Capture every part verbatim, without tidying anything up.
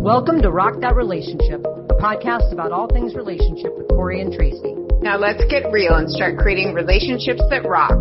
Welcome to Rock That Relationship, a podcast about all things relationship with Corey and Tracy. Now let's get real and start creating relationships that rock.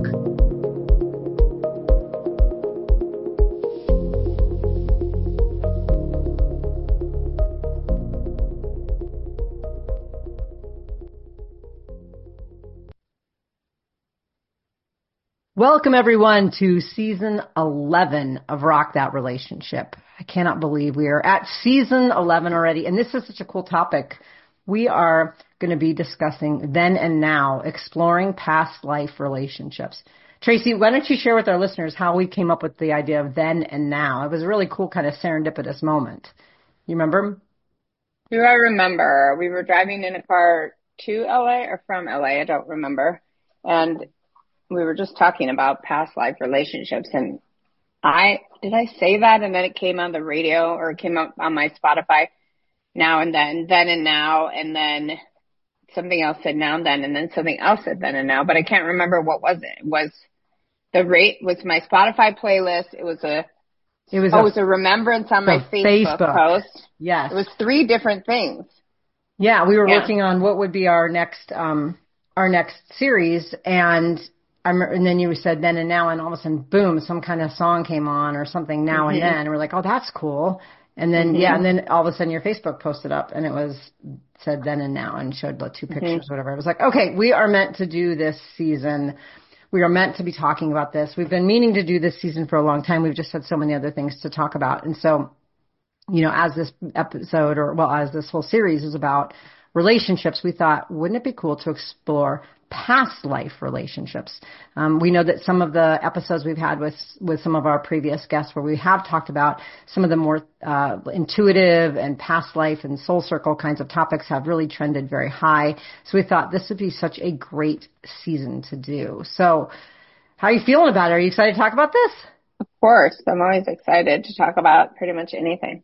Welcome everyone to season eleven of Rock That Relationship. I cannot believe we are at season eleven already, and this is such a cool topic. We are going to be discussing then and now, exploring past life relationships. Tracy, why don't you share with our listeners how we came up with the idea of then and now? It was a really cool kind of serendipitous moment. You remember? Do I remember? We were driving in a car to L A or from L A, I don't remember. And we were just talking about past life relationships, and I, did I say that? And then it came on the radio, or it came up on my Spotify, now and then, then and now, and then something else said now and then, and then something else said then and now, but I can't remember what was it. It was the rate, was my Spotify playlist. It was a, It was, oh, a, it was a remembrance on my Facebook, Facebook post. Yes. It was three different things. Yeah, we were Yeah. working on what would be our next, um, our next series, and I remember, and then you said then and now, and all of a sudden, boom, some kind of song came on or something now Mm-hmm. and then. And we're like, oh, that's cool. And then, Mm-hmm. yeah, and then all of a sudden your Facebook posted up and it was said then and now and showed the two pictures, Mm-hmm. whatever. I was like, okay, we are meant to do this season. We are meant to be talking about this. We've been meaning to do this season for a long time. We've just had so many other things to talk about. And so, you know, as this episode or, well, as this whole series is about relationships, we thought, wouldn't it be cool to explore past life relationships? Um, we know that some of the episodes we've had with with some of our previous guests where we have talked about some of the more uh, intuitive and past life and soul circle kinds of topics have really trended very high. So we thought this would be such a great season to do. So how are you feeling about it? Are you excited to talk about this? Of course. I'm always excited to talk about pretty much anything.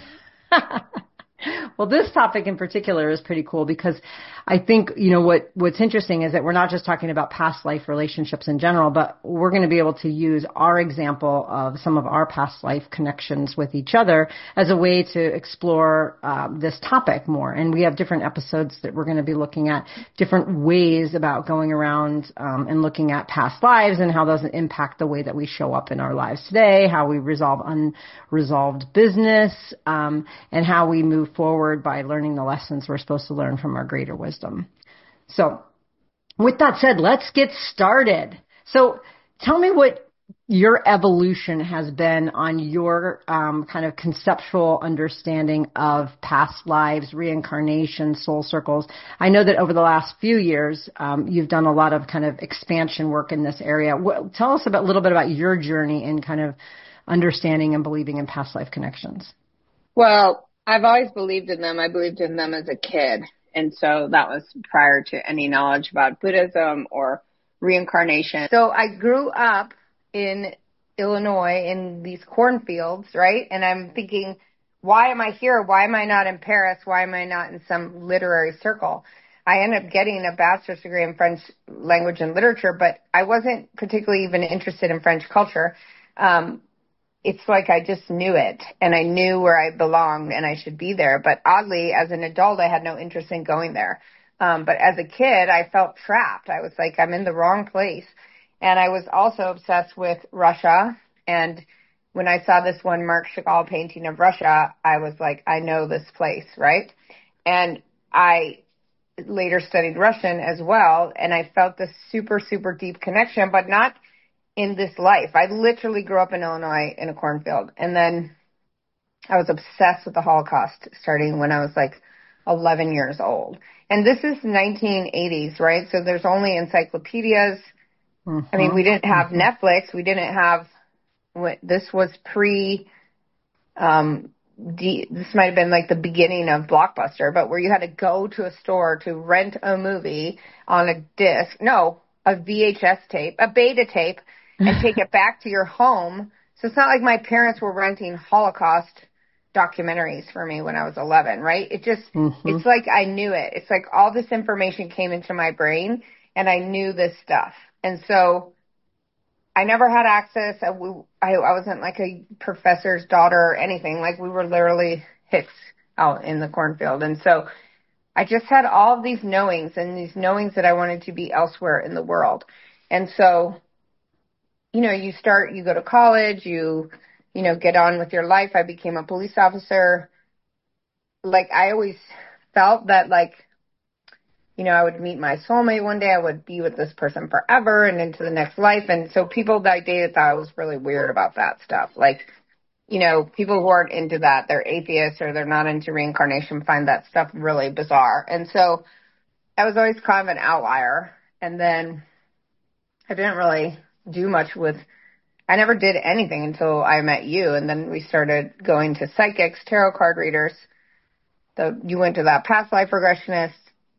Well, this topic in particular is pretty cool because I think, you know, what, what's interesting is that we're not just talking about past life relationships in general, but we're going to be able to use our example of some of our past life connections with each other as a way to explore uh, this topic more. And we have different episodes that we're going to be looking at different ways about going around um, and looking at past lives and how those impact the way that we show up in our lives today, how we resolve unresolved business, um, and how we move forward by learning the lessons we're supposed to learn from our greater wisdom. So with that said, let's get started. So tell me what your evolution has been on your um, kind of conceptual understanding of past lives, reincarnation, soul circles. I know that over the last few years, um, you've done a lot of kind of expansion work in this area. What, tell us about, a little bit about your journey in kind of understanding and believing in past life connections. Well, I've always believed in them. I believed in them as a kid. And so that was prior to any knowledge about Buddhism or reincarnation. So I grew up in Illinois in these cornfields, right? And I'm thinking, why am I here? Why am I not in Paris? Why am I not in some literary circle? I ended up getting a bachelor's degree in French language and literature, but I wasn't particularly even interested in French culture. Um, It's like I just knew it, and I knew where I belonged, and I should be there. But oddly, as an adult, I had no interest in going there. Um, but as a kid, I felt trapped. I was like, I'm in the wrong place. And I was also obsessed with Russia. And when I saw this one Marc Chagall painting of Russia, I was like, I know this place, right? And I later studied Russian as well, and I felt this super, super deep connection, but not in this life. I literally grew up in Illinois in a cornfield. And then I was obsessed with the Holocaust starting when I was like eleven years old. And this is nineteen eighties, right? So there's only encyclopedias. Mm-hmm. I mean, we didn't have mm-hmm. Netflix. We didn't have, this was pre, um, D, this might have been like the beginning of Blockbuster, but where you had to go to a store to rent a movie on a disc. No, a V H S tape, a beta tape, and take it back to your home. So it's not like my parents were renting Holocaust documentaries for me when I was eleven, right? It just, mm-hmm. it's like I knew it. It's like all this information came into my brain and I knew this stuff. And so I never had access. I, I wasn't like a professor's daughter or anything. Like we were literally Hicks out in the cornfield. And so I just had all of these knowings and these knowings that I wanted to be elsewhere in the world. And so, you know, you start, you go to college, you, you know, get on with your life. I became a police officer. Like, I always felt that, like, you know, I would meet my soulmate one day. I would be with this person forever and into the next life. And so people that I dated thought I was really weird about that stuff. Like, you know, people who aren't into that, they're atheists or they're not into reincarnation, find that stuff really bizarre. And so I was always kind of an outlier. And then I didn't really do much with, I never did anything until I met you. And then we started going to psychics, tarot card readers. The, you went to that past life regressionist.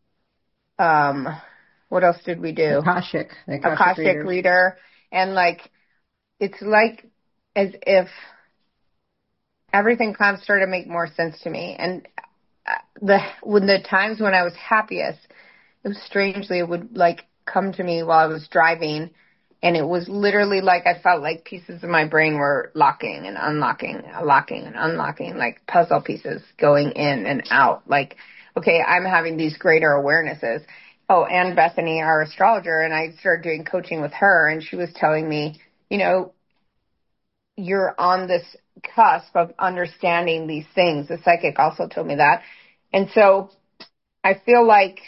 Um, what else did we do? Akashic. The Akashic, Akashic reader. And like, it's like as if everything kind of started to make more sense to me. And the, when the times when I was happiest, it was strangely, it would like come to me while I was driving. And it was literally like, I felt like pieces of my brain were locking and unlocking, locking and unlocking, like puzzle pieces going in and out. Like, okay, I'm having these greater awarenesses. Oh, and Bethany, our astrologer, and I started doing coaching with her, and she was telling me, you know, you're on this cusp of understanding these things. The psychic also told me that. And so I feel like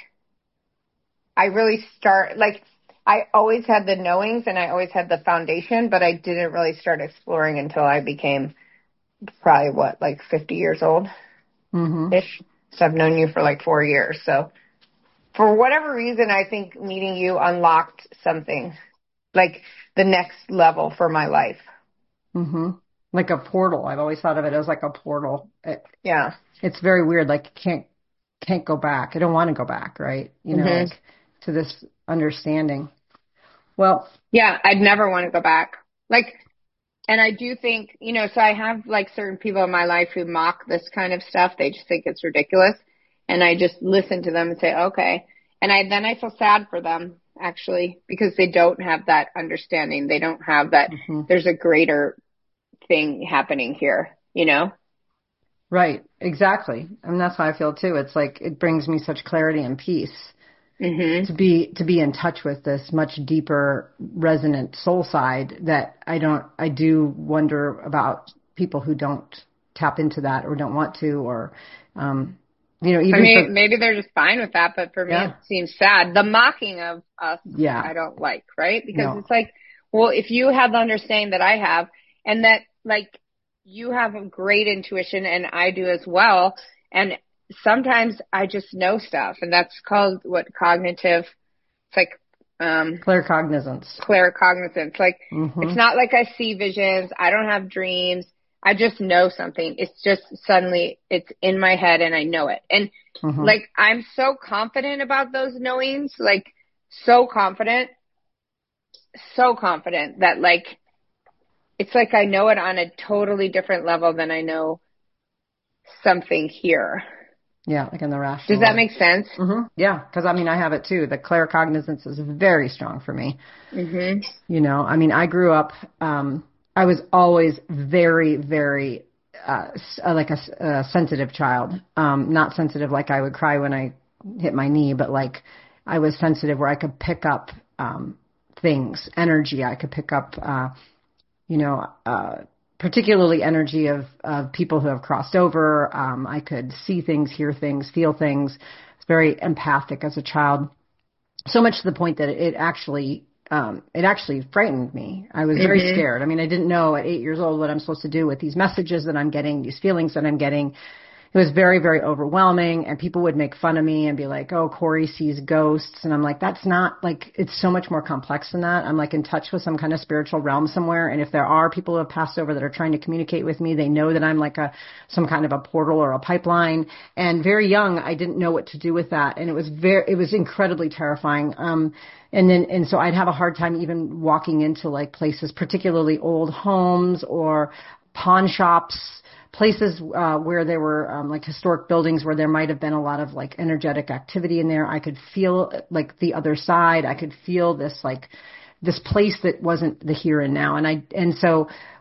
I really start, like, I always had the knowings and I always had the foundation, but I didn't really start exploring until I became probably, what, like fifty years old-ish? Mm-hmm. So I've known you for like four years. So for whatever reason, I think meeting you unlocked something, like the next level for my life. Mm-hmm. Like a portal. I've always thought of it as like a portal. It, yeah. It's very weird. Like, you can't, can't go back. I don't want to go back, right? You know, mm-hmm. like to this understanding. Well, yeah, I'd never want to go back. Like, and I do think, you know, so I have like certain people in my life who mock this kind of stuff. They just think it's ridiculous. And I just listen to them and say, okay. And I, then I feel sad for them actually, because they don't have that understanding. They don't have that. Mm-hmm. There's a greater thing happening here, you know? Right. Exactly. And that's how I feel too. It's like, it brings me such clarity and peace. Mm-hmm. To be to be in touch with this much deeper, resonant soul side that I don't. I do wonder about people who don't tap into that or don't want to, or um, you know, even I mean, for, maybe they're just fine with that, but for me, yeah. It seems sad. The mocking of us, yeah. I don't like, right? Because no. It's like, well, if you have the understanding that I have, and that like you have a great intuition, and I do as well, and sometimes I just know stuff, and that's called what cognitive, it's like, um, claircognizance, claircognizance. Like, mm-hmm. It's not like I see visions. I don't have dreams. I just know something. It's just suddenly it's in my head and I know it. And mm-hmm. like, I'm so confident about those knowings, like so confident, so confident that like, it's like I know it on a totally different level than I know something here. Yeah, like in the rational. Does that make sense? Mm-hmm. Yeah, because I mean, I have it too. The claircognizance is very strong for me. Mm-hmm. You know, I mean, I grew up, um, I was always very, very, uh, like a, a sensitive child. Um, not sensitive like I would cry when I hit my knee, but like I was sensitive where I could pick up um, things, energy. I could pick up, uh, you know, uh, particularly energy of, of people who have crossed over. Um, I could see things, hear things, feel things. I was very empathic as a child, so much to the point that it actually um, it actually frightened me. I was very mm-hmm. scared. I mean, I didn't know at eight years old what I'm supposed to do with these messages that I'm getting, these feelings that I'm getting. It was very, very overwhelming, and people would make fun of me and be like, oh, Corey sees ghosts. And I'm like, that's not, like, it's so much more complex than that. I'm like in touch with some kind of spiritual realm somewhere. And if there are people who have passed over that are trying to communicate with me, they know that I'm like a, some kind of a portal or a pipeline. And very young, I didn't know what to do with that. And it was very, it was incredibly terrifying. Um, and then, and so I'd have a hard time even walking into like places, particularly old homes or pawn shops, places uh, where there were um, like historic buildings where there might have been a lot of like energetic activity in there. I could feel like the other side. I could feel this like this place that wasn't the here and now. And I and so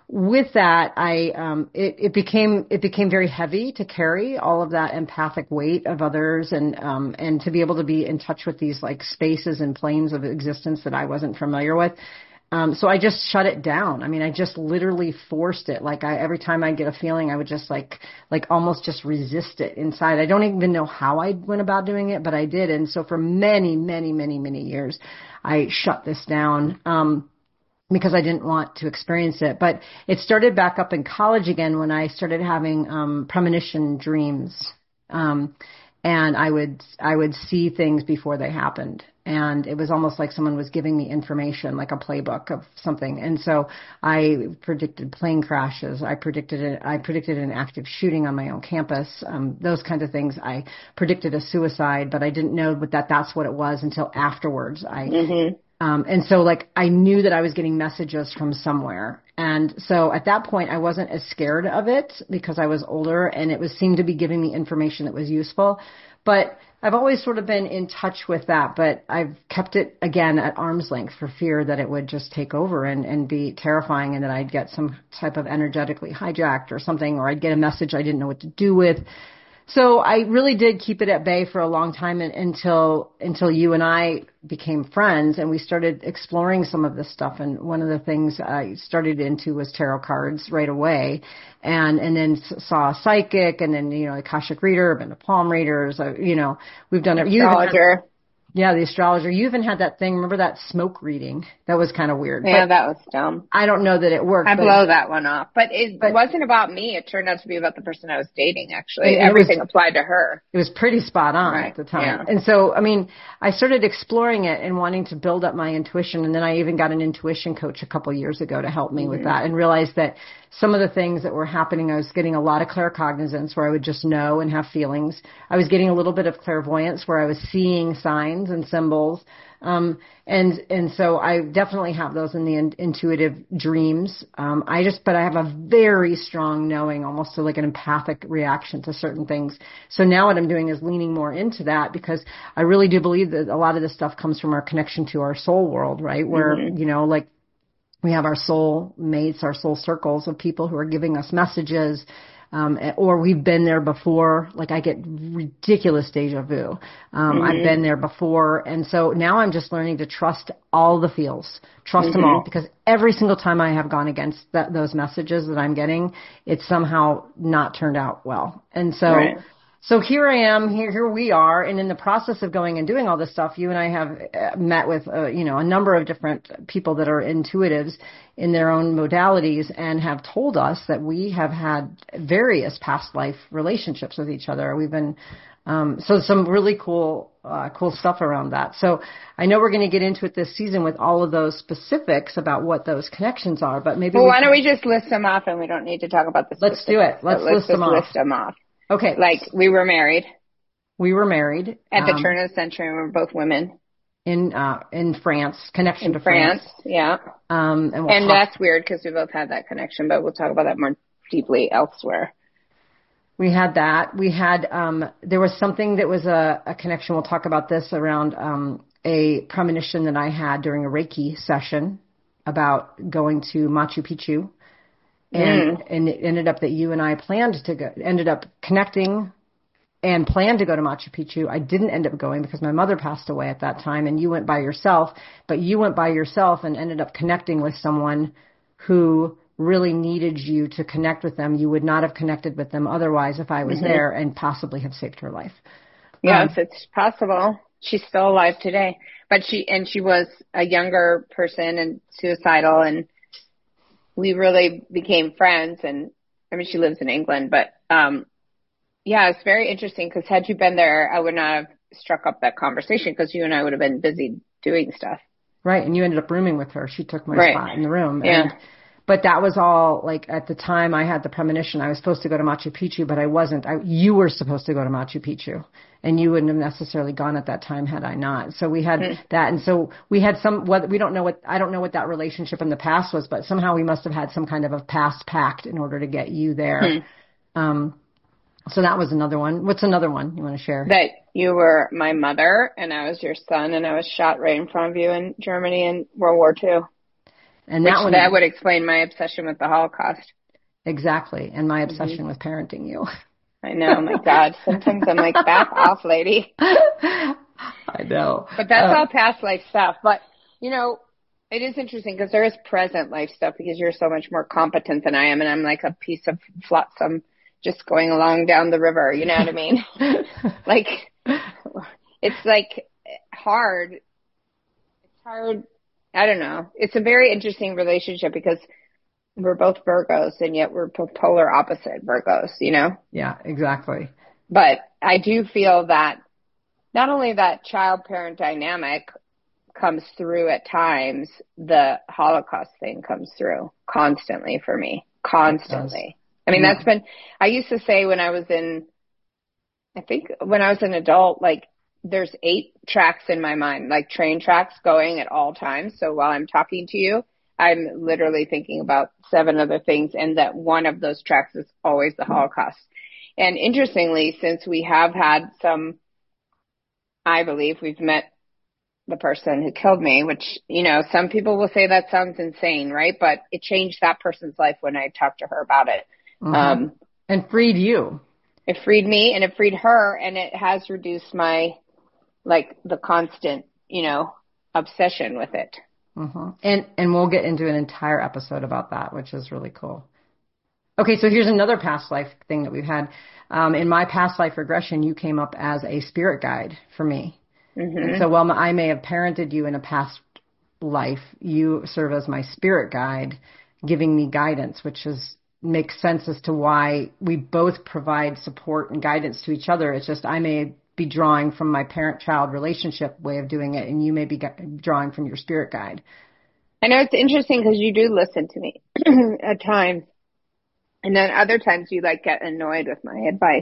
with that, I, um, it, it became, it became very heavy to carry all of that empathic weight of others and, um, and to be able to be in touch with these like spaces and planes of existence that I wasn't familiar with. Um, so I just shut it down. I mean, I just literally forced it. Like I, every time I get a feeling, I would just like, like almost just resist it inside. I don't even know how I went about doing it, but I did. And so for many, many, many, many years, I shut this down. Um, because I didn't want to experience it. But it started back up in college again when I started having um, premonition dreams. Um, and I would I would see things before they happened. And it was almost like someone was giving me information, like a playbook of something. And so I predicted plane crashes. I predicted it. I predicted an active shooting on my own campus. Um, those kinds of things. I predicted a suicide, but I didn't know what that that's what it was until afterwards. I mm-hmm. Um, and so like I knew that I was getting messages from somewhere. And so at that point I wasn't as scared of it because I was older and it was seemed to be giving me information that was useful. But I've always sort of been in touch with that, but I've kept it again at arm's length for fear that it would just take over and, and be terrifying and that I'd get some type of energetically hijacked or something, or I'd get a message I didn't know what to do with. So I really did keep it at bay for a long time and, until until you and I became friends and we started exploring some of this stuff. And one of the things I started into was tarot cards right away, and and then saw a psychic, and then you know Akashic reader, been to palm readers. Uh, you know we've done it. Astrologer. Yeah, the astrologer. You even had that thing. Remember that smoke reading? That was kind of weird. Yeah, but that was dumb. I don't know that it worked. I blow that one off. But it but, wasn't about me. It turned out to be about the person I was dating, actually. Everything was, applied to her. It was pretty spot on right. at the time. Yeah. And so, I mean, I started exploring it and wanting to build up my intuition. And then I even got an intuition coach a couple years ago to help me mm-hmm. with that and realized that some of the things that were happening, I was getting a lot of claircognizance where I would just know and have feelings. I was getting a little bit of clairvoyance where I was seeing signs and symbols. Um, and, and so I definitely have those in the in, intuitive dreams. Um, I just, but I have a very strong knowing, almost like an empathic reaction to certain things. So now what I'm doing is leaning more into that because I really do believe that a lot of this stuff comes from our connection to our soul world, right? Where, mm-hmm. you know, like, we have our soul mates, our soul circles of people who are giving us messages, um, or we've been there before. Like I get ridiculous deja vu. Um, mm-hmm. I've been there before. And so now I'm just learning to trust all the feels, trust mm-hmm. them all, because every single time I have gone against that, those messages that I'm getting, it's somehow not turned out well. And so, right. So here I am, here, here we are, and in the process of going and doing all this stuff, you and I have met with, uh, you know, a number of different people that are intuitives in their own modalities and have told us that we have had various past life relationships with each other. We've been, um, so some really cool, uh, cool stuff around that. So I know we're going to get into it this season with all of those specifics about what those connections are, but maybe. Well, we why can... don't we just list them off and we don't need to talk about the specifics. Let's do it. Let's, let's list them off. List them off. Okay. Like, we were married. We were married. At the um, turn of the century, we were both women. In, uh, in France. Connection in to France. France, yeah. Um, and we'll and talk- that's weird because we both had that connection, but we'll talk about that more deeply elsewhere. We had that. We had, um, there was something that was a, a connection. We'll talk about this around, um, a premonition that I had during a Reiki session about going to Machu Picchu. And, mm. and it ended up that you and I planned to go, ended up connecting and planned to go to Machu Picchu. I didn't end up going because my mother passed away at that time and you went by yourself, but you went by yourself and ended up connecting with someone who really needed you to connect with them. You would not have connected with them otherwise if I was mm-hmm. there and possibly have saved her life. Yes, um, it's possible. She's still alive today, but she, and she was a younger person and suicidal, and we really became friends. And I mean, she lives in England, but, um, yeah, it's very interesting because had you been there, I would not have struck up that conversation because you and I would have been busy doing stuff. Right. And you ended up rooming with her. She took my right. spot in the room. Yeah. And, but that was all like at the time I had the premonition. I was supposed to go to Machu Picchu, but I wasn't. I, you were supposed to go to Machu Picchu and you wouldn't have necessarily gone at that time had I not. So we had mm. that. And so we had some, what we don't know what, I don't know what that relationship in the past was, but somehow we must have had some kind of a past pact in order to get you there. Mm. Um, So that was another one. What's another one you want to share? That you were my mother and I was your son and I was shot right in front of you in Germany in World War Two. And Which that one, that would explain my obsession with the Holocaust. Exactly. And my obsession mm-hmm. with parenting you. I know. My God. Sometimes I'm like, back off, lady. I know. But that's uh, all past life stuff. But, you know, it is interesting because there is present life stuff because you're so much more competent than I am. And I'm like a piece of flotsam just going along down the river. You know what I mean? Like, it's like hard. It's hard. I don't know. It's a very interesting relationship because we're both Virgos and yet we're polar opposite Virgos, you know? Yeah, exactly. But I do feel that not only that child-parent dynamic comes through at times, the Holocaust thing comes through constantly for me. Constantly. I mean, yeah. that's been, I used to say when I was in, I think when I was an adult, like there's eight tracks in my mind, like train tracks going at all times. So while I'm talking to you, I'm literally thinking about seven other things, and that one of those tracks is always the Holocaust. And interestingly, since we have had some, I believe we've met the person who killed me, which, you know, some people will say that sounds insane, right? But it changed that person's life when I talked to her about it. Mm-hmm. Um, and freed you. It freed me and it freed her, and it has reduced my, like, the constant, you know, obsession with it. Mm-hmm. And and we'll get into an entire episode about that, which is really cool. Okay, so here's another past life thing that we've had. Um, in my past life regression, you came up as a spirit guide for me. Mm-hmm. And so while I may have parented you in a past life, you serve as my spirit guide, giving me guidance, which is makes sense as to why we both provide support and guidance to each other. It's just I may be drawing from my parent-child relationship way of doing it, and you may be drawing from your spirit guide. I know it's interesting because you do listen to me at times, and then other times you like get annoyed with my advice,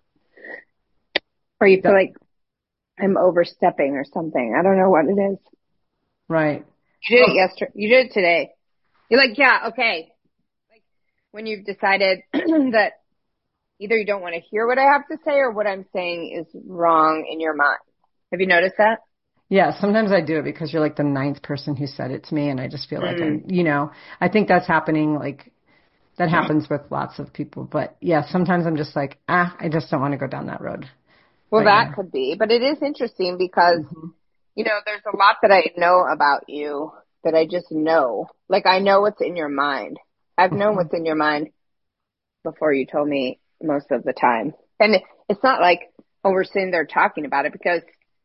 or you feel like I'm overstepping or something. I don't know what it is. Right. You did it yesterday. You did it today. You're like, yeah, okay. Like when you've decided that either you don't want to hear what I have to say or what I'm saying is wrong in your mind. Have you noticed that? Yeah, sometimes I do it because you're like the ninth person who said it to me, and I just feel like mm. I'm, you know, I think that's happening, like, that happens with lots of people. But yeah, sometimes I'm just like, ah, I just don't want to go down that road. Well, right that now. Could be. But it is interesting because, mm-hmm. you know, there's a lot that I know about you that I just know. Like, I know what's in your mind. I've known mm-hmm. what's in your mind before you told me most of the time. And it's not like, oh, we're sitting there talking about it, because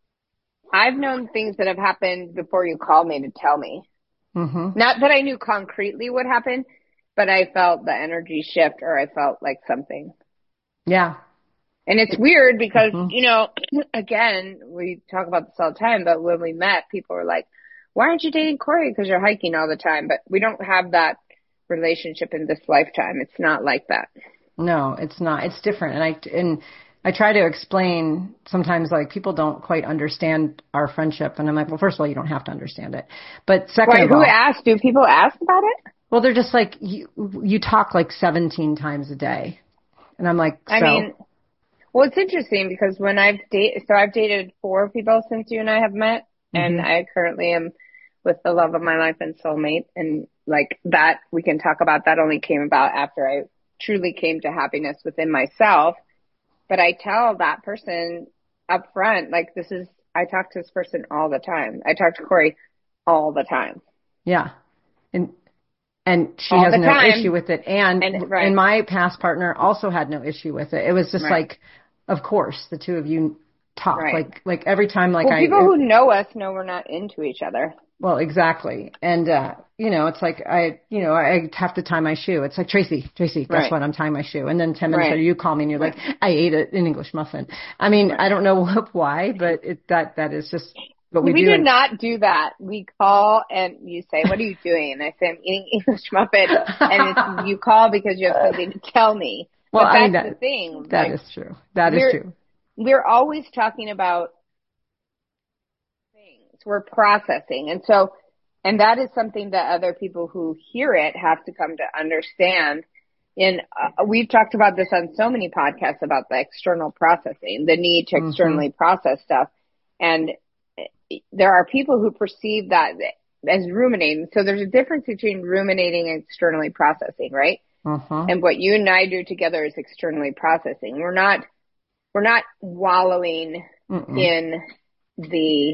I've known things that have happened before you called me to tell me. Mm-hmm. Not that I knew concretely what happened, but I felt the energy shift, or I felt like something. Yeah. And it's weird because, mm-hmm. you know, again, we talk about this all the time, but when we met, people were like, why aren't you dating Corey? Because you're hiking all the time. But we don't have that relationship in this lifetime. It's not like that. No, it's not. It's different. And I, and I try to explain sometimes, like, people don't quite understand our friendship. And I'm like, well, first of all, you don't have to understand it. But second Wait, of all. Who asked? Do people ask about it? Well, they're just like, you, you talk like seventeen times a day. And I'm like, so. I mean, well, it's interesting because when I've dated, so I've dated four people since you and I have met. Mm-hmm. And I currently am with the love of my life and soulmate. And like that, we can talk about, that only came about after I truly came to happiness within myself. But I tell that person up front, like, this is, I talk to this person all the time. I talk to Corey all the time. Yeah. And, and she all has no time. issue with it. And, and, right. and my past partner also had no issue with it. It was just right. like, of course, the two of you talk. Right. Like, like every time, like well, I. People who know us know we're not into each other. Well, exactly. And, uh, you know, it's like I, you know, I have to tie my shoe. It's like, Tracy, Tracy, guess right. what? I'm tying my shoe. And then ten minutes right. later you call me and you're right. like, I ate an English muffin. I mean, right. I don't know why, but it, that, that is just what we, we do. We did not do that. We call and you say, what are you doing? And I say, I'm eating English muffin. And it's, you call because you have something to tell me. Well, but that's I mean, that, the thing. That like, is true. That is true. We're always talking about things. We're processing. And so, and that is something that other people who hear it have to come to understand. And uh, we've talked about this on so many podcasts about the external processing, the need to externally mm-hmm. process stuff. And there are people who perceive that as ruminating. So there's a difference between ruminating and externally processing, right? Uh-huh. And what you and I do together is externally processing. We're not, we're not wallowing Mm-mm. in the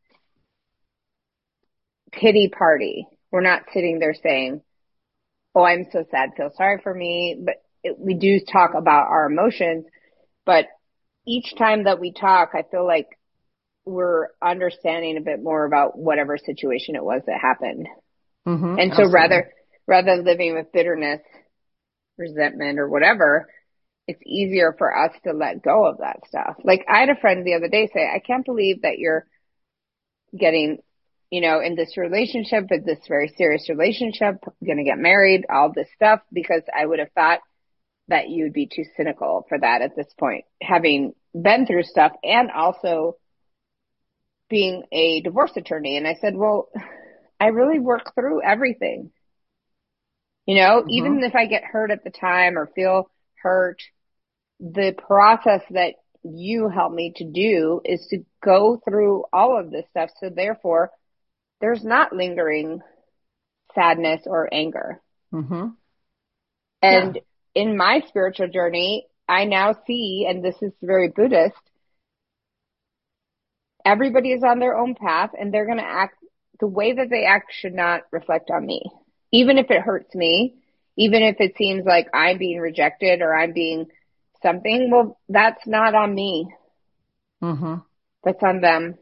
pity party. We're not sitting there saying, oh, I'm so sad, feel sorry for me. But it, we do talk about our emotions. But each time that we talk, I feel like we're understanding a bit more about whatever situation it was that happened. Mm-hmm, and so absolutely. rather, rather than living with bitterness, resentment, or whatever, it's easier for us to let go of that stuff. Like I had a friend the other day say, I can't believe that you're getting, you know, in this relationship, in this very serious relationship, going to get married, all this stuff, because I would have thought that you'd be too cynical for that at this point, having been through stuff and also being a divorce attorney. And I said, well, I really work through everything. You know, mm-hmm. even if I get hurt at the time or feel hurt, the process that you help me to do is to go through all of this stuff. So therefore, there's not lingering sadness or anger. Mm-hmm. And yeah. in my spiritual journey, I now see, and this is very Buddhist, everybody is on their own path and they're going to act, the way that they act should not reflect on me. Even if it hurts me, even if it seems like I'm being rejected or I'm being something, well, that's not on me. Mm-hmm. That's on them.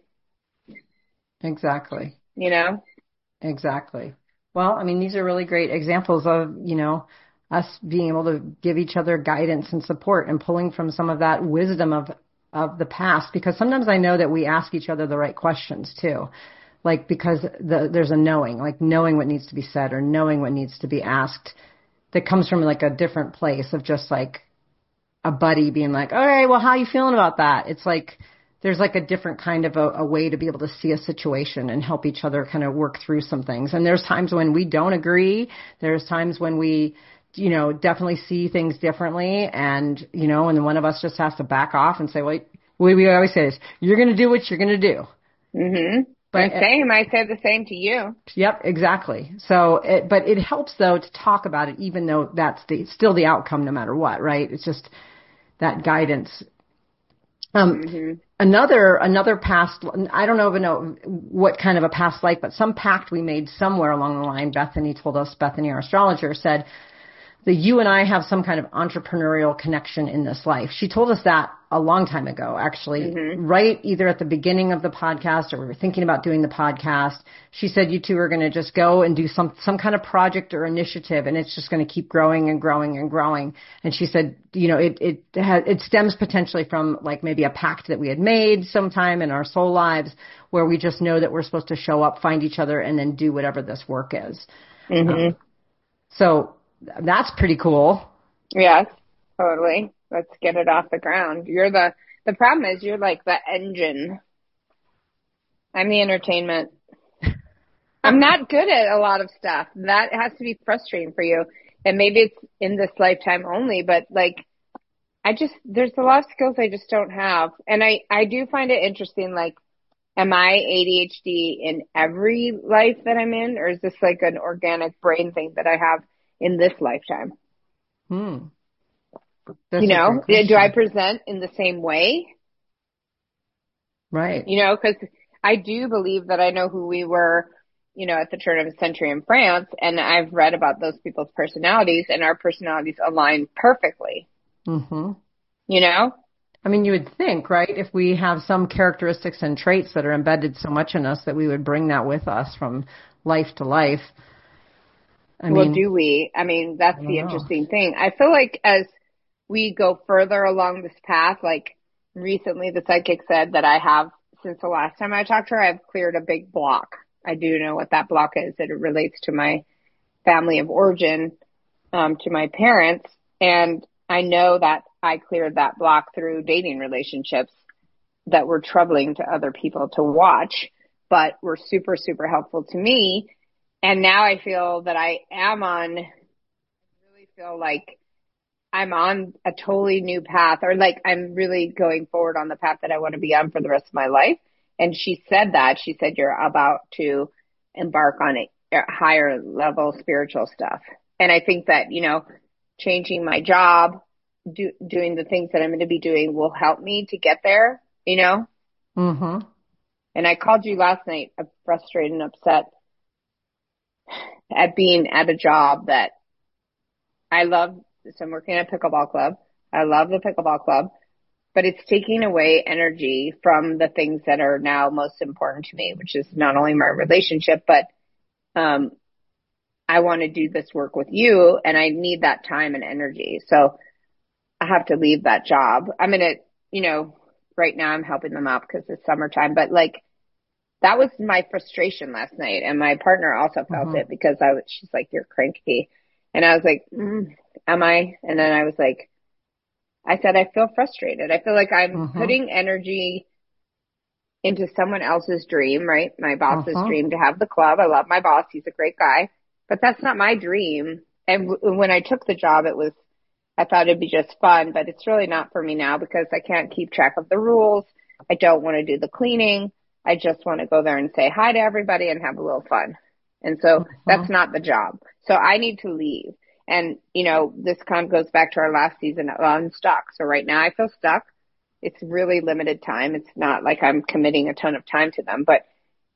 Exactly. You know? Exactly. Well, I mean, these are really great examples of, you know, us being able to give each other guidance and support and pulling from some of that wisdom of, of the past, because sometimes I know that we ask each other the right questions too. Like, because the, there's a knowing, like knowing what needs to be said or knowing what needs to be asked that comes from like a different place of just like a buddy being like, all right, well, how you feeling about that? It's like, there's like a different kind of a, a way to be able to see a situation and help each other kind of work through some things. And there's times when we don't agree. There's times when we, you know, definitely see things differently. And, you know, and one of us just has to back off and say, well, we, we always say this, you're going to do what you're going to do. Mm-hmm. But same, I said the same to you. Yep, exactly. So, it, but it helps though to talk about it, even though that's the, still the outcome no matter what, right? It's just that guidance. Um, mm-hmm. Another, another past, I don't even know what kind of a past life, but some pact we made somewhere along the line, Bethany told us, Bethany, our astrologer, said that you and I have some kind of entrepreneurial connection in this life. She told us that a long time ago, actually, mm-hmm. right either at the beginning of the podcast or we were thinking about doing the podcast. She said you two are going to just go and do some, some kind of project or initiative, and it's just going to keep growing and growing and growing. And she said, you know, it, it, has, it stems potentially from like maybe a pact that we had made sometime in our soul lives where we just know that we're supposed to show up, find each other, and then do whatever this work is. Mm-hmm. Um, so that's pretty cool. Yes, totally. Let's get it off the ground. You're the, the problem is you're like the engine. I'm the entertainment. I'm not good at a lot of stuff. That has to be frustrating for you. And maybe it's in this lifetime only, but like, I just, there's a lot of skills I just don't have. And I, I do find it interesting, like, am I A D H D in every life that I'm in? Or is this like an organic brain thing that I have in this lifetime? Hmm. That's you know, do I present in the same way? Right. You know, because I do believe that I know who we were, you know, at the turn of the century in France, and I've read about those people's personalities, and our personalities align perfectly. Mm-hmm. You know? I mean, you would think, right, if we have some characteristics and traits that are embedded so much in us that we would bring that with us from life to life. I well, mean, do we? I mean, that's I the know. interesting thing. I feel like as we go further along this path, like recently the psychic said that I have, since the last time I talked to her, I've cleared a big block. I do know what that block is. It relates to my family of origin, um, to my parents. And I know that I cleared that block through dating relationships that were troubling to other people to watch, but were super, super helpful to me. And now I feel that I am on, I really feel like I'm on a totally new path, or like I'm really going forward on the path that I want to be on for the rest of my life. And she said that, she said, you're about to embark on a, a higher level spiritual stuff. And I think that, you know, changing my job, do, doing the things that I'm going to be doing will help me to get there, you know? Mm-hmm. And I called you last night, I'm frustrated and upset at being at a job that I love. So I'm working at a pickleball club. I love the pickleball club, but it's taking away energy from the things that are now most important to me, which is not only my relationship, but, um, I want to do this work with you and I need that time and energy. So I have to leave that job. I'm going to, you know, right now I'm helping them out because it's summertime, but like that was my frustration last night. And my partner also felt Mm-hmm. it because I was, she's like, you're cranky. And I was like, mm, am I? And then I was like, I said, I feel frustrated. I feel like I'm Mm-hmm. putting energy into someone else's dream, right? My boss's Mm-hmm. dream to have the club. I love my boss. He's a great guy, but that's not my dream. And w- when I took the job, it was, I thought it'd be just fun, but it's really not for me now because I can't keep track of the rules. I don't want to do the cleaning. I just want to go there and say hi to everybody and have a little fun. And so Mm-hmm. that's not the job. So I need to leave. And, you know, this kind of goes back to our last season on stuck. So right now I feel stuck. It's really limited time. It's not like I'm committing a ton of time to them, but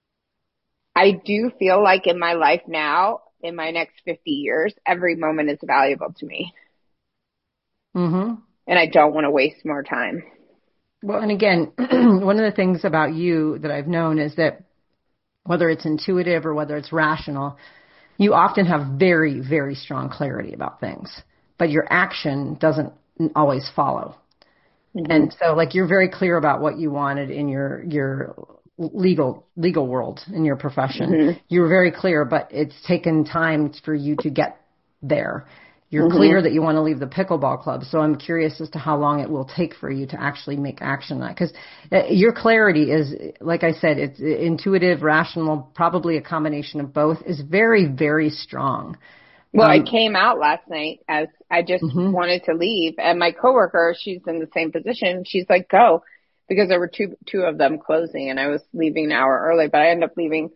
I do feel like in my life now, in my next fifty years, every moment is valuable to me. Mm-hmm. And I don't want to waste more time. Well, and again, one of the things about you that I've known is that whether it's intuitive or whether it's rational, you often have very, very strong clarity about things, but your action doesn't always follow. Mm-hmm. And so like you're very clear about what you wanted in your, your legal, legal world, in your profession. Mm-hmm. You were very clear, but it's taken time for you to get there. You're mm-hmm. clear that you want to leave the pickleball club. So I'm curious as to how long it will take for you to actually make action on that. Because your clarity is, like I said, it's intuitive, rational, probably a combination of both, is very, very strong. Well, um, I came out last night as I just mm-hmm. wanted to leave. And my coworker, she's in the same position. She's like, go. Because there were two two of them closing and I was leaving an hour early. But I ended up leaving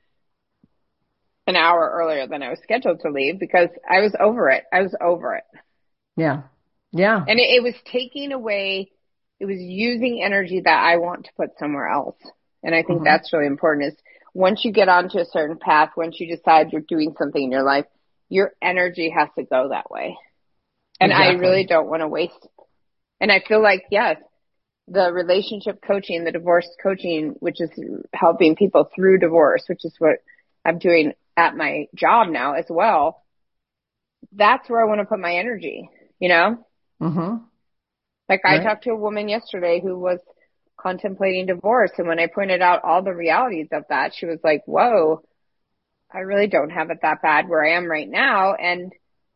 an hour earlier than I was scheduled to leave because I was over it. I was over it. Yeah. Yeah. And it, it was taking away, it was using energy that I want to put somewhere else. And I think mm-hmm. that's really important is once you get onto a certain path, once you decide you're doing something in your life, your energy has to go that way. And exactly. I really don't want to waste it. And I feel like, yes, the relationship coaching, the divorce coaching, which is helping people through divorce, which is what I'm doing at my job now as well, that's where I want to put my energy, you know? Mm-hmm. Like right. I talked to a woman yesterday who was contemplating divorce. And when I pointed out all the realities of that, she was like, whoa, I really don't have it that bad where I am right now. And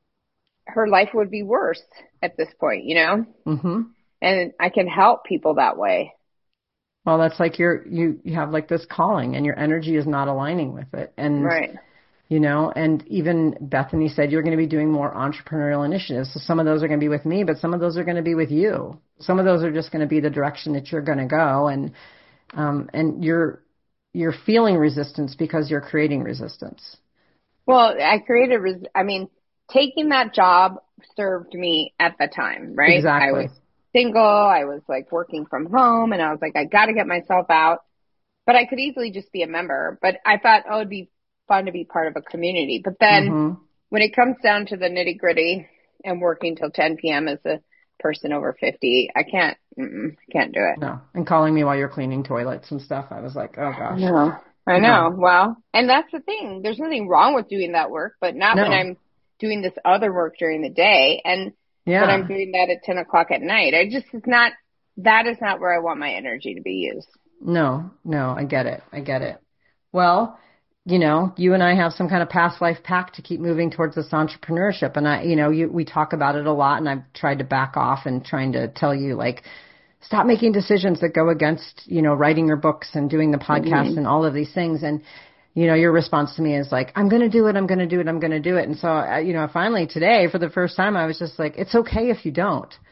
her life would be worse at this point, you know? Mm-hmm. And I can help people that way. Well, that's like you're, you, you have like this calling and your energy is not aligning with it. And, right. you know, and even Bethany said you're going to be doing more entrepreneurial initiatives. So some of those are going to be with me, but some of those are going to be with you. Some of those are just going to be the direction that you're going to go. And, um, and you're, you're feeling resistance because you're creating resistance. Well, I created, res- I mean, taking that job served me at the time, right? Exactly. I was single. I was like working from home and I was like, I got to get myself out, but I could easily just be a member. But I thought, oh, it'd be fun to be part of a community. But then mm-hmm. when it comes down to the nitty gritty and working till ten p.m. as a person over fifty, I can't, mm-mm, can't do it. No. And calling me while you're cleaning toilets and stuff. I was like, oh gosh. No, I know. No. Well, and that's the thing. There's nothing wrong with doing that work, but not no. when I'm doing this other work during the day. And yeah. when I'm doing that at ten o'clock at night, I just, it's not, that is not where I want my energy to be used. No, no, I get it. I get it. Well, you know, you and I have some kind of past life pact to keep moving towards this entrepreneurship. And I, you know, you, we talk about it a lot and I've tried to back off and trying to tell you like, stop making decisions that go against, you know, writing your books and doing the podcast mm-hmm. and all of these things. And, you know, your response to me is like, I'm going to do it. I'm going to do it. I'm going to do it. And so, you know, finally today for the first time, I was just like, it's okay if you don't.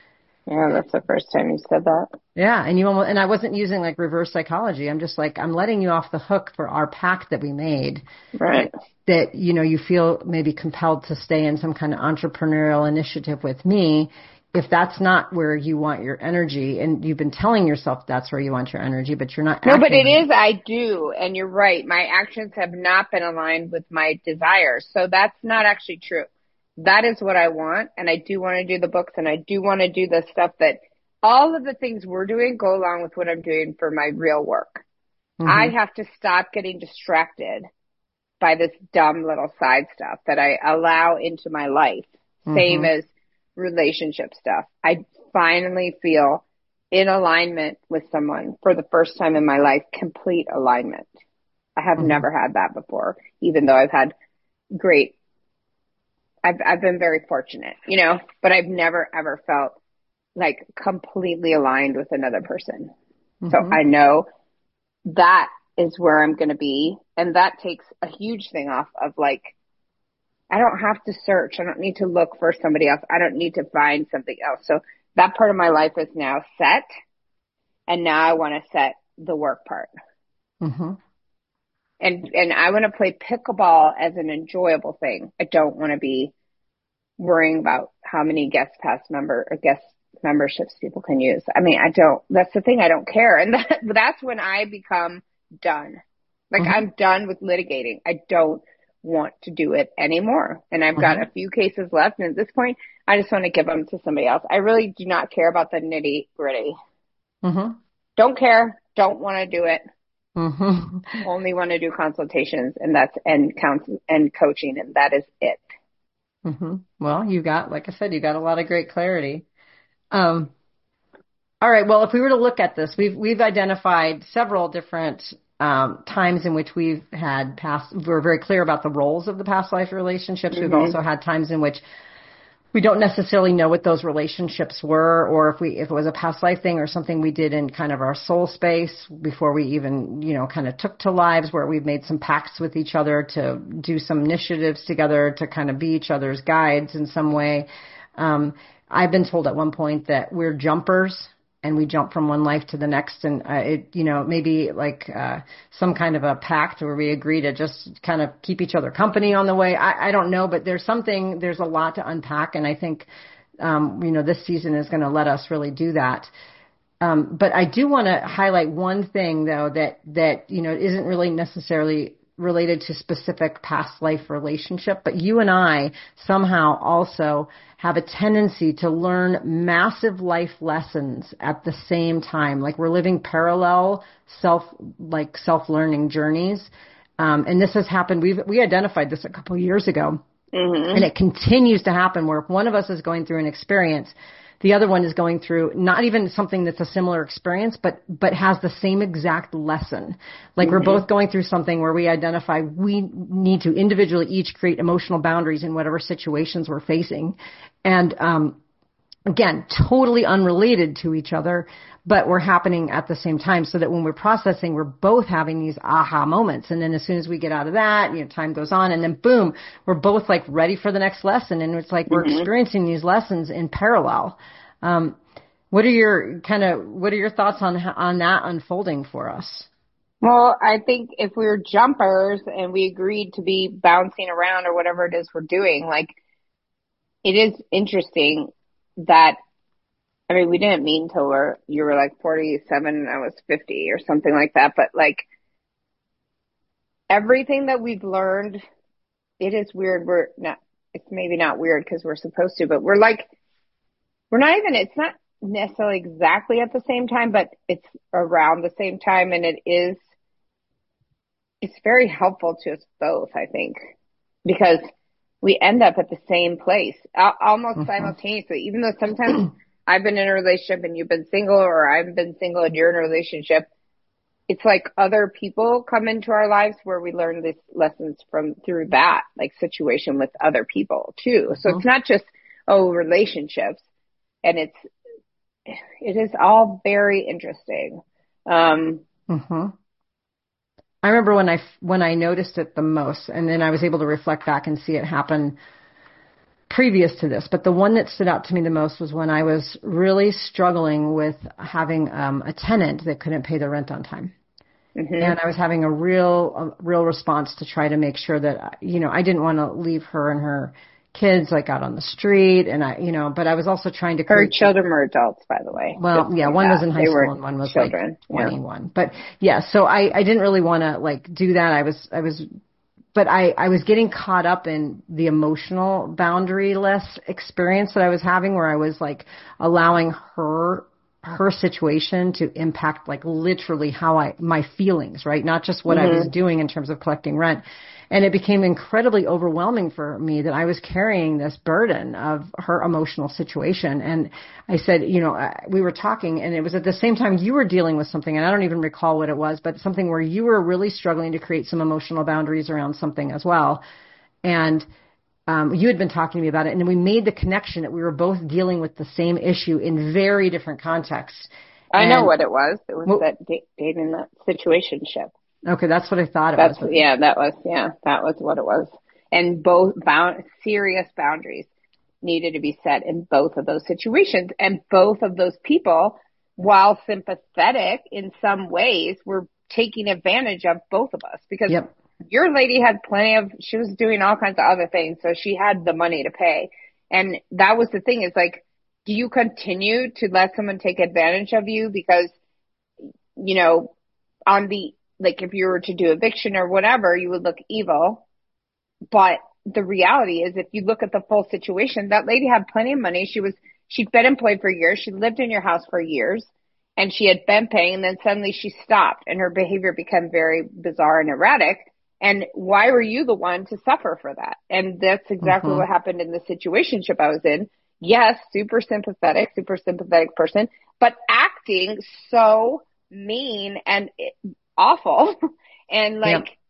Yeah, that's the first time you said that. Yeah, and you almost, and I wasn't using like reverse psychology. I'm just like, I'm letting you off the hook for our pact that we made. Right. That, you know, you feel maybe compelled to stay in some kind of entrepreneurial initiative with me. If that's not where you want your energy, and you've been telling yourself that's where you want your energy, but you're not No, but acting it on it. is, I do. And you're right. My actions have not been aligned with my desires. So that's not actually true. That is what I want. And I do want to do the books and I do want to do the stuff that all of the things we're doing go along with what I'm doing for my real work. I Mm-hmm. have to stop getting distracted by this dumb little side stuff that I allow into my life. Same Mm-hmm. as relationship stuff. I finally feel in alignment with someone for the first time in my life, complete alignment. I have Mm-hmm. never had that before, even though I've had great, I've, I've been very fortunate, you know, but I've never ever felt like completely aligned with another person. So Mm-hmm. I know that is where I'm going to be. And that takes a huge thing off of like, I don't have to search. I don't need to look for somebody else. I don't need to find something else. So that part of my life is now set. And now I want to set the work part. Mm-hmm. And, and I want to play pickleball as an enjoyable thing. I don't want to be worrying about how many guest pass member or guest memberships people can use. I mean, I don't, that's the thing. I don't care. And that, that's when I become done. Like Mm-hmm. I'm done with litigating. I don't want to do it anymore. And I've got Mm-hmm. a few cases left. And at this point, I just want to give them to somebody else. I really do not care about the nitty gritty. Mm-hmm. Don't care. Don't want to do it. Mm-hmm. Only want to do consultations and that's, and counsel and coaching. And that is it. Mm-hmm. Well, you got, like I said, you got a lot of great clarity. Um, all right. Well, if we were to look at this, we've we've identified several different um, times in which we've had past. We're very clear about the roles of the past life relationships. We've Mm-hmm. also had times in which we don't necessarily know what those relationships were, or if we if it was a past life thing or something we did in kind of our soul space before we even, you know, kind of took to lives, where we've made some pacts with each other to do some initiatives together to kind of be each other's guides in some way. Um, I've been told at one point that we're jumpers and we jump from one life to the next, and uh, it, you know, maybe like uh, some kind of a pact where we agree to just kind of keep each other company on the way. I, I don't know, but there's something, there's a lot to unpack, and I think, um, you know, this season is going to let us really do that. Um, but I do want to highlight one thing, though, that that you know isn't really necessarily related to specific past life relationship, but you and I somehow also have a tendency to learn massive life lessons at the same time. Like we're living parallel self, like self-learning journeys. Um, and this has happened. We've, we identified this a couple of years ago, and Mm-hmm. it continues to happen where if one of us is going through an experience, the other one is going through not even something that's a similar experience, but, but has the same exact lesson. Like Mm-hmm. we're both going through something where we identify we need to individually each create emotional boundaries in whatever situations we're facing. And, um, again, totally unrelated to each other, but we're happening at the same time, so that when we're processing, we're both having these aha moments. And then as soon as we get out of that, you know, time goes on, and then boom, we're both like ready for the next lesson. And it's like we're Mm-hmm. experiencing these lessons in parallel. Um, what are your kind of, what are your thoughts on, on that unfolding for us? Well, I think if we were jumpers and we agreed to be bouncing around or whatever it is we're doing, like it is interesting that, I mean, we didn't mean till we're, you were like forty-seven and I was fifty or something like that, but like everything that we've learned, it is weird. We're not, it's maybe not weird because we're supposed to, but we're like, we're not even, it's not necessarily exactly at the same time, but it's around the same time. And it is, it's very helpful to us both, I think, because we end up at the same place al- almost Mm-hmm. simultaneously, even though sometimes I've been in a relationship and you've been single, or I've been single and you're in a relationship. It's like other people come into our lives where we learn these lessons from through that, like situation with other people too. So Mm-hmm. it's not just, oh, relationships, and it's, it is all very interesting. Um, Mm-hmm. I remember when I when I noticed it the most, and then I was able to reflect back and see it happen previous to this, but the one that stood out to me the most was when I was really struggling with having um, a tenant that couldn't pay the rent on time. Mm-hmm. And I was having a real, a real response to try to make sure that, you know, I didn't want to leave her and her kids like out on the street. And I, you know, but I was also trying to her create. children were adults, by the way. Well, yeah, one was in high school and one was like twenty-one. Yeah. But yeah, so I, I didn't really want to like do that. I was, I was, but I, I was getting caught up in the emotional boundary-less experience that I was having, where I was like allowing her her situation to impact like literally how I, my feelings, right? Not just what mm-hmm. I was doing in terms of collecting rent. And it became incredibly overwhelming for me that I was carrying this burden of her emotional situation. And I said, you know, we were talking, and it was at the same time you were dealing with something, and I don't even recall what it was, but something where you were really struggling to create some emotional boundaries around something as well. And Um, you had been talking to me about it, and we made the connection that we were both dealing with the same issue in very different contexts. I and, know what it was. It was well, that dating that situationship. Okay, that's what I thought it that's, was. Yeah, that was, yeah, that was what it was. And both bound, serious boundaries needed to be set in both of those situations. And both of those people, while sympathetic in some ways, were taking advantage of both of us because yep. Your lady had plenty of, she was doing all kinds of other things. So she had the money to pay. And that was the thing, is like, do you continue to let someone take advantage of you? Because, you know, on the, like if you were to do eviction or whatever, you would look evil. But the reality is, if you look at the full situation, that lady had plenty of money. She was, she'd been employed for years. She lived in your house for years. And she had been paying, and then suddenly she stopped and her behavior became very bizarre and erratic. And why were you the one to suffer for that? And that's exactly mm-hmm. what happened in the situationship I was in. Yes, super sympathetic, super sympathetic person, but acting so mean and awful and like. Yep.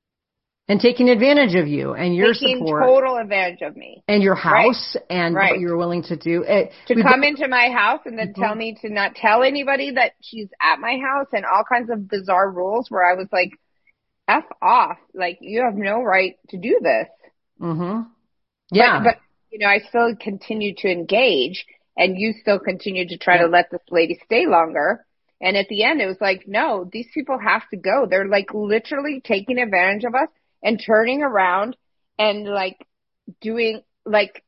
And taking advantage of you and your taking support. Taking total advantage of me. And your house right. and right. what you were willing to do. It, to come bo- into my house and then mm-hmm. tell me to not tell anybody that she's at my house, and all kinds of bizarre rules where I was like, F off. Like, you have no right to do this. Mm-hmm. Yeah. But, but, you know, I still continued to engage, and you still continued to try yeah. to let this lady stay longer. And at the end, it was like, no, these people have to go. They're like literally taking advantage of us and turning around and like doing, like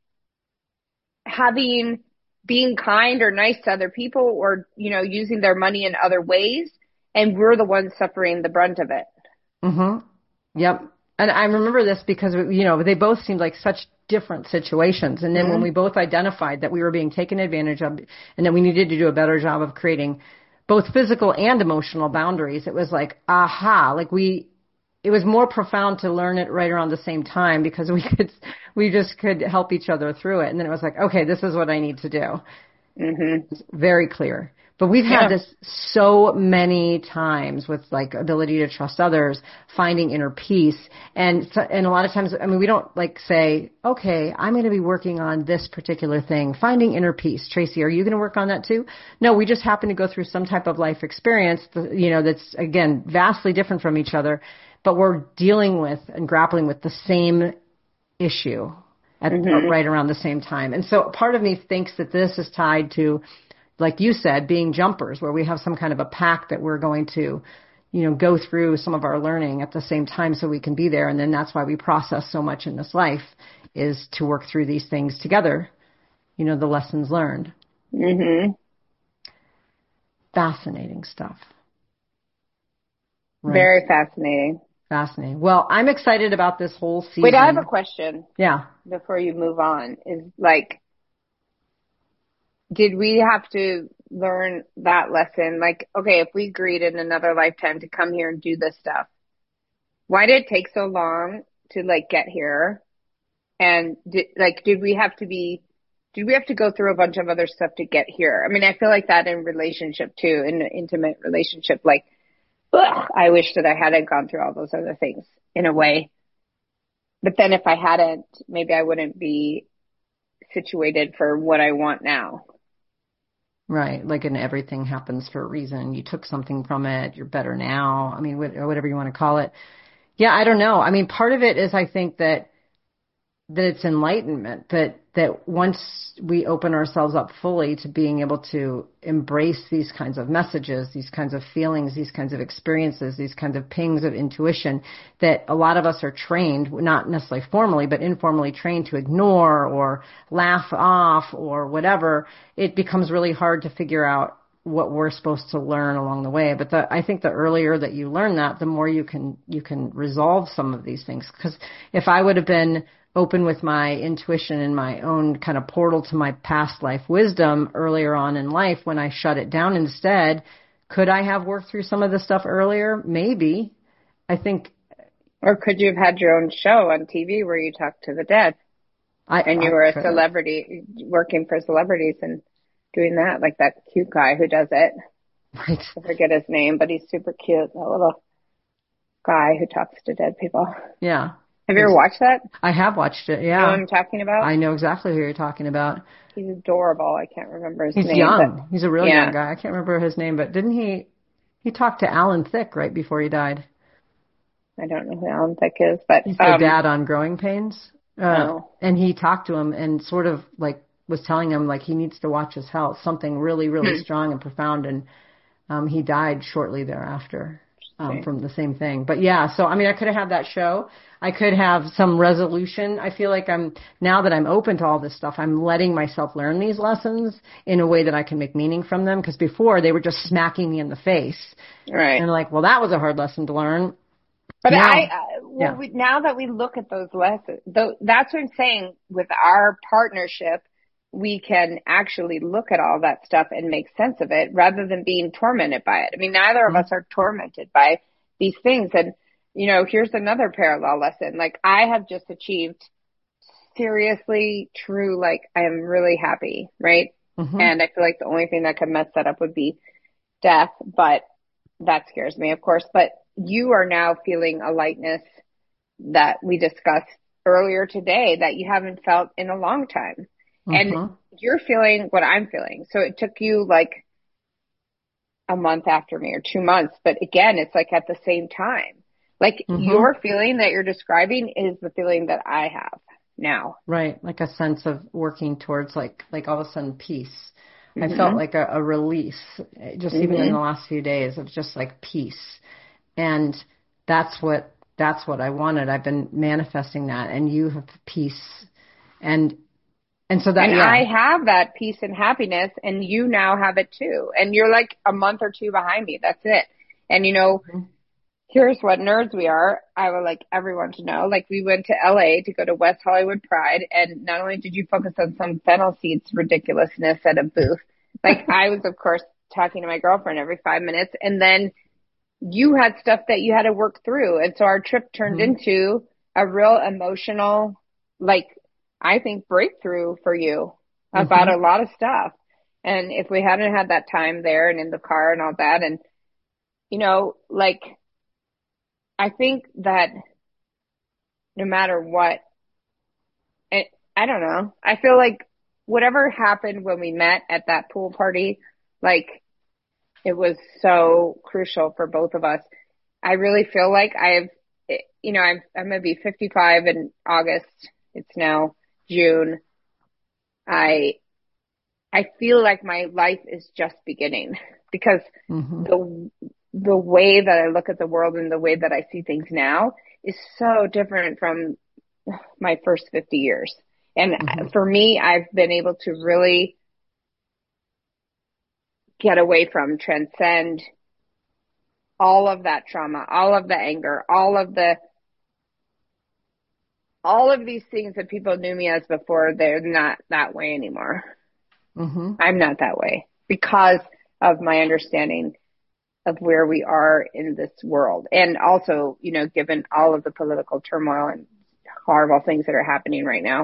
having, being kind or nice to other people, or, you know, using their money in other ways. And we're the ones suffering the brunt of it. Mm-hmm. Yep. And I remember this because, you know, they both seemed like such different situations. And then mm-hmm. when we both identified that we were being taken advantage of and that we needed to do a better job of creating both physical and emotional boundaries, it was like, aha, like we, it was more profound to learn it right around the same time, because we could, we just could help each other through it. And then it was like, okay, this is what I need to do. Mm-hmm. It's very clear. But we've had yeah. this so many times with like ability to trust others, finding inner peace. And, so, and a lot of times, I mean, we don't like say, okay, I'm going to be working on this particular thing, finding inner peace. Tracy, are you going to work on that too? No, we just happen to go through some type of life experience, you know, that's again, vastly different from each other, but we're dealing with and grappling with the same issue at mm-hmm. right around the same time. And so part of me thinks that this is tied to, like you said, being jumpers, where we have some kind of a pact that we're going to, you know, go through some of our learning at the same time so we can be there. And then that's why we process so much in this life, is to work through these things together, you know, the lessons learned. Mm-hmm. Fascinating stuff. Right. Very fascinating. Fascinating. Well, I'm excited about this whole season. Wait, I have a question. Yeah. Before you move on, is like, did we have to learn that lesson? Like, okay, if we agreed in another lifetime to come here and do this stuff, why did it take so long to like get here? And did, like, did we have to be, did we have to go through a bunch of other stuff to get here? I mean, I feel like that in relationship too, in an intimate relationship, like, ugh, I wish that I hadn't gone through all those other things in a way. But then if I hadn't, maybe I wouldn't be situated for what I want now. Right. Like, and everything happens for a reason. You took something from it. You're better now. I mean, whatever you want to call it. Yeah, I don't know. I mean, part of it is I think that that it's enlightenment, that that once we open ourselves up fully to being able to embrace these kinds of messages, these kinds of feelings, these kinds of experiences, these kinds of pings of intuition, that a lot of us are trained, not necessarily formally, but informally trained to ignore or laugh off or whatever, it becomes really hard to figure out what we're supposed to learn along the way. But the, I think the earlier that you learn that, the more you can you can resolve some of these things. Because if I would have been open with my intuition and my own kind of portal to my past life wisdom earlier on in life, when I shut it down instead, could I have worked through some of this stuff earlier? Maybe. I think. Or could you have had your own show on T V where you talked to the dead? I, and you I were a could celebrity have. working for celebrities and doing that, like that cute guy who does it. Right. I forget his name, but he's super cute. That little guy who talks to dead people. Yeah. Have you ever watched that? I have watched it, yeah. You know what I'm talking about? I know exactly who you're talking about. He's adorable. I can't remember his He's name. He's young. But, He's a real yeah. young guy. I can't remember his name, but didn't he, he talked to Alan Thicke right before he died. I don't know who Alan Thicke is, but. He's the um, dad on Growing Pains. Uh, oh. And he talked to him and sort of like was telling him like he needs to watch his health, something really, really Hmm. strong and profound. And um, he died shortly thereafter. Um, from the same thing. But yeah, so I mean, I could have had that show. I could have some resolution. I feel like I'm, now that I'm open to all this stuff, I'm letting myself learn these lessons in a way that I can make meaning from them. Because before they were just smacking me in the face. Right. And like, well, that was a hard lesson to learn. But now, I, uh, well, yeah. we, now that we look at those lessons, though, that's what I'm saying with our partnership. We can actually look at all that stuff and make sense of it rather than being tormented by it. I mean, neither of Mm-hmm. us are tormented by these things. And, you know, here's another parallel lesson. Like, I have just achieved seriously true, like, I am really happy, right? Mm-hmm. And I feel like the only thing that could mess that up would be death, but that scares me, of course. But you are now feeling a lightness that we discussed earlier today that you haven't felt in a long time. And Mm-hmm. you're feeling what I'm feeling. So it took you like a month after me or two months. But again, it's like at the same time. Like Mm-hmm. your feeling that you're describing is the feeling that I have now. Right. Like a sense of working towards like, like all of a sudden peace. Mm-hmm. I felt like a, a release just Mm-hmm. even in the last few days of just like peace. And that's what, that's what I wanted. I've been manifesting that, and you have peace. And And so that, and yeah. I have that peace and happiness, and you now have it too. And you're like a month or two behind me. That's it. And you know, mm-hmm. here's what nerds we are. I would like everyone to know. Like, we went to L A to go to West Hollywood Pride, and not only did you focus on some fennel seeds ridiculousness at a booth, like I was, of course, talking to my girlfriend every five minutes, and then you had stuff that you had to work through. And so our trip turned mm-hmm. into a real emotional, like, I think breakthrough for you about mm-hmm. a lot of stuff. And if we hadn't had that time there and in the car and all that, and, you know, like, I think that no matter what, it, I don't know, I feel like whatever happened when we met at that pool party, like, it was so crucial for both of us. I really feel like I've, you know, I'm, I'm going to be fifty-five in August. It's now June. I, I feel like my life is just beginning because mm-hmm. the, the way that I look at the world and the way that I see things now is so different from my first fifty years. And mm-hmm. for me, I've been able to really get away from, transcend all of that trauma, all of the anger, all of the, all of these things that people knew me as before. They're not that way anymore. Mm-hmm. I'm not that way because of my understanding of where we are in this world. And also, you know, given all of the political turmoil and horrible things that are happening right now,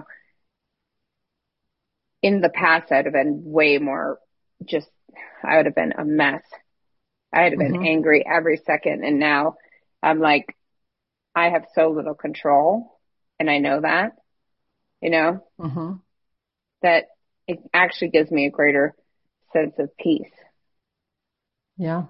in the past, I'd have been way more just, I would have been a mess. I would have been mm-hmm. angry every second. And now I'm like, I have so little control. And I know that, you know, mm-hmm. that it actually gives me a greater sense of peace. Yeah,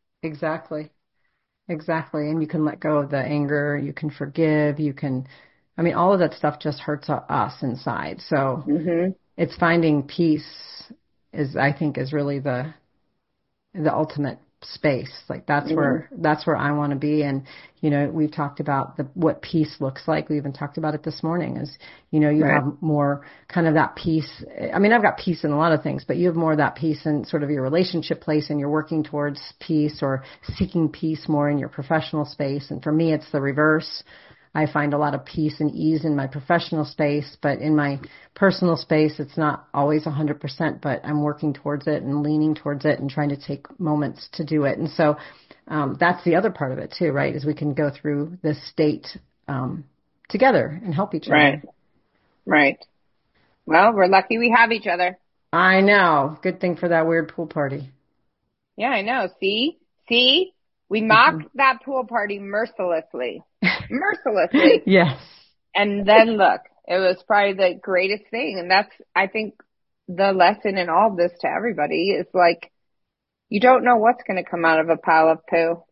exactly. Exactly. And you can let go of the anger. You can forgive. You can I mean, all of that stuff just hurts us inside. So mm-hmm. it's finding peace is, I think, is really the the ultimate space. Like that's mm-hmm. where that's where I want to be. And you know, we've talked about the what peace looks like. We even talked about it this morning. Is you know, you right. have more kind of that peace. I mean, I've got peace in a lot of things, but you have more of that peace in sort of your relationship place, and you're working towards peace or seeking peace more in your professional space. And for me, it's the reverse. I find a lot of peace and ease in my professional space, but in my personal space, it's not always one hundred percent, but I'm working towards it and leaning towards it and trying to take moments to do it. And so um, that's the other part of it too, right, is we can go through this state um, together and help each other. Right, right. Well, we're lucky we have each other. I know. Good thing for that weird pool party. Yeah, I know. See? See? We mocked mm-hmm. that pool party mercilessly. Mercilessly. Yes. And then look, it was probably the greatest thing. And that's, I think, the lesson in all of this to everybody is like, you don't know what's going to come out of a pile of poo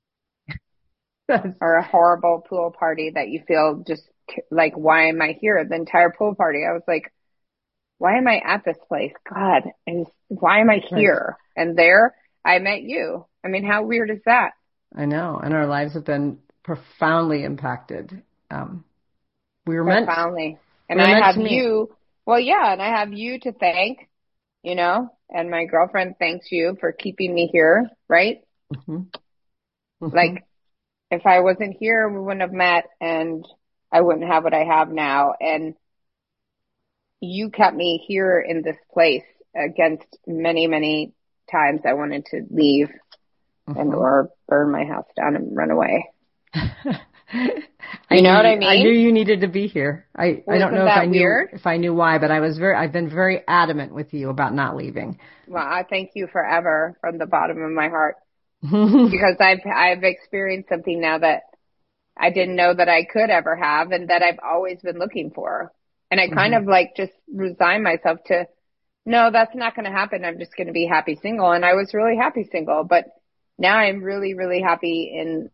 or a horrible pool party that you feel just like, why am I here? The entire pool party, I was like, why am I at this place? God, and why am I here? Right. And there I met you. I mean, how weird is that? I know. And our lives have been profoundly impacted. Um, we were meant profoundly, and we were I have meant you. Well, yeah, and I have you to thank, you know, and my girlfriend thanks you for keeping me here, right? Mm-hmm. Mm-hmm. Like, if I wasn't here, we wouldn't have met, and I wouldn't have what I have now. And you kept me here in this place against many, many times I wanted to leave mm-hmm. and or burn my house down and run away. You know knew, what I mean? I knew you needed to be here. I, I don't know if I knew weird? if I knew why, but I was very I've been very adamant with you about not leaving. Well, I thank you forever from the bottom of my heart because I've I've experienced something now that I didn't know that I could ever have, and that I've always been looking for. And I kind mm-hmm. of like just resigned myself to, no, that's not going to happen. I'm just going to be happy single. And I was really happy single, but now I'm really, really happy in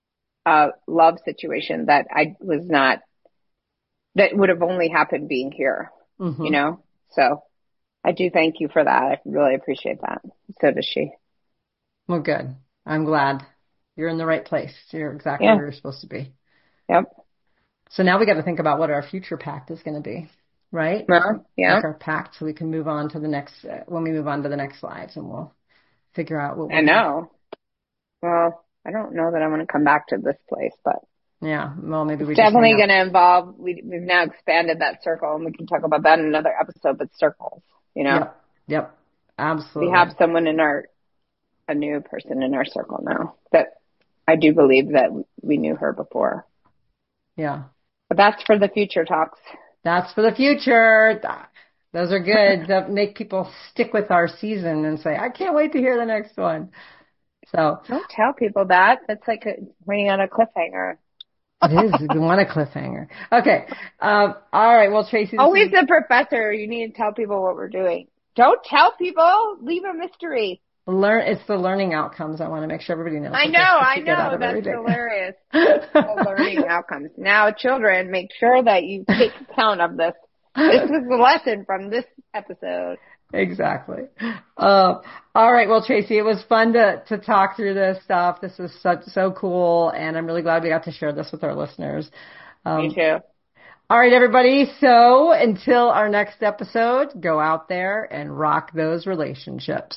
a love situation that I was not, that would have only happened being here, mm-hmm. you know? So I do thank you for that. I really appreciate that. So does she. Well, good. I'm glad you're in the right place. You're exactly yeah. where you're supposed to be. Yep. So now we got to think about what our future pact is going to be, right? Well, yeah. Like our pact, so we can move on to the next, uh, when we move on to the next slides, and we'll figure out what we're I know. Doing. Well, I don't know that I want to come back to this place, but. Yeah, well, maybe we it's definitely going to involve, we, we've now expanded that circle, and we can talk about that in another episode, but circles, you know? Yep, yep, absolutely. We have someone in our, a new person in our circle now that I do believe that we knew her before. Yeah. But that's for the future talks. That's for the future. Those are good. That make people stick with our season and say, I can't wait to hear the next one. So don't tell people that. That's like a, waiting on a cliffhanger. It is. You want a cliffhanger. Okay. Um, all right. Well, Tracy. Always is... the professor. You need to tell people what we're doing. Don't tell people. Leave a mystery. Learn. It's the learning outcomes. I want to make sure everybody knows. I know. I know. That's hilarious. The learning outcomes. Now, children, make sure that you take account of this. This is the lesson from this episode. Exactly. Uh, all right. Well, Tracy, it was fun to, to talk through this stuff. This was such, so cool. And I'm really glad we got to share this with our listeners. Um, Me too. All right, everybody. So until our next episode, go out there and rock those relationships.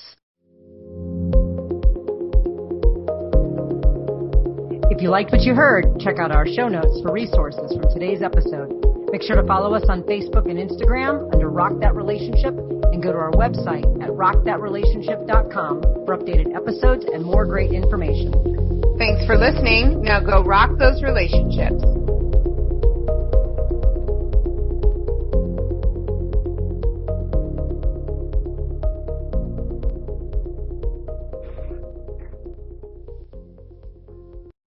If you liked what you heard, check out our show notes for resources from today's episode. Make sure to follow us on Facebook and Instagram under Rock That Relationship, and go to our website at rock that relationship dot com for updated episodes and more great information. Thanks for listening. Now go rock those relationships.